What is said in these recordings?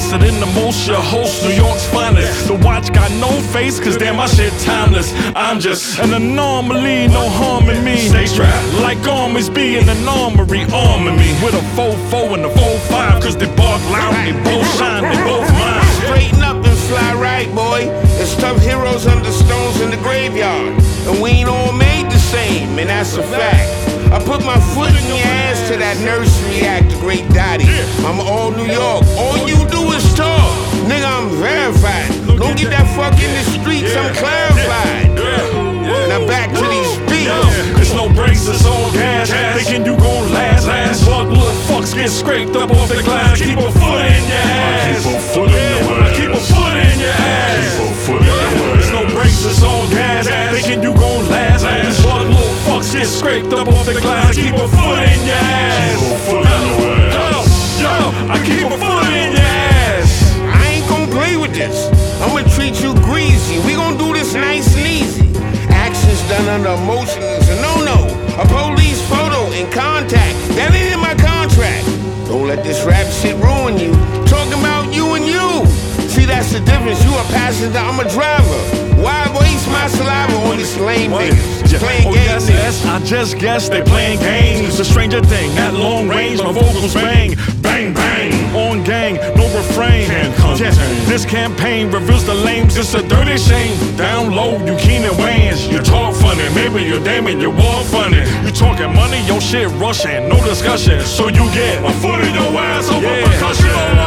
invested in the most, your host, New York's finest. The watch got no face, cause damn my shit timeless. I'm just an anomaly, no harm in me. Stay strapped like armies be in an armory, arming me with a 4-4 and a 4-5, cause they bark loud, they both shine, they both mine. Straighten up and fly right, boy. There's tough heroes under stones in the graveyard, and we ain't all made the same, and that's a fact. I put my foot in your ass to that nursery act, the great Dottie. I'm all New York, all you do is talk. Nigga, I'm verified. Don't get that fuck in the streets, I'm clarified. Now back to these beats. There's no brakes, it's all gas. Thinking you gon' last. Fuck little fucks get scraped up off the glass. Keep a foot in your ass. Keep a foot in your ass. Keep a foot in your ass. Keep a foot in your ass. There's no brakes, it's all gas. Thinking you gon' last. Fuck little fucks get scraped up off the glass. Keep a foot in your ass. Keep a foot in your ass. Yo, I keep a foot in your ass. I ain't gon' play with this. I'ma treat you greasy. We gon' do this nice and easy. Actions done under emotion is a no-no. A police photo in contact, that ain't in my contract. Don't let this rap shit ruin you. Talking about you and you. See, that's the difference. You a passenger, I'm a driver. Why waste my saliva on these lame niggas? Playing games. Yes, I just guess they playing games. The stranger thing, at long range, my vocals bang, bang, bang. On gang, no refrain. Yes, this campaign reveals the lames. It's a dirty shame. Down low, you keen and Wayans. You talk funny, maybe you're damning, you walk funny. You talking money, your shit rushing, no discussion. So you get a foot in your ass over percussion.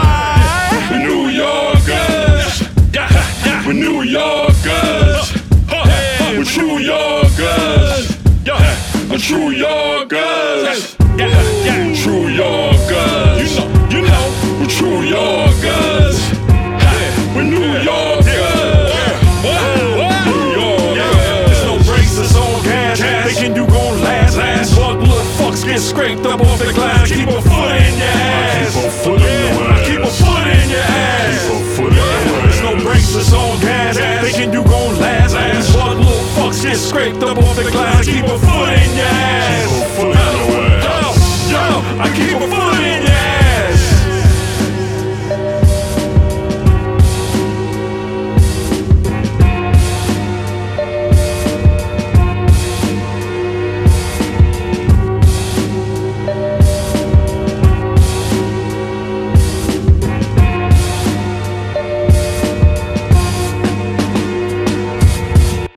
We New Yorkers, we New Yorkers, we true Yorkers, we true Yorkers, true Yorkers. You know, we true Yorkers, we New Yorkers, New Yorkers. There's no brakes, it's all gas. Thinking you gon' last. Fuck little fucks get scraped up off the glass. Keep a foot in your ass. Keep a foot in your ass. Keep a foot in your ass. Keep a foot in your ass. There's no brakes, it's all gas. Thinking you gon' last. Fuck little fucks get scraped up off the glass. Keep a foot in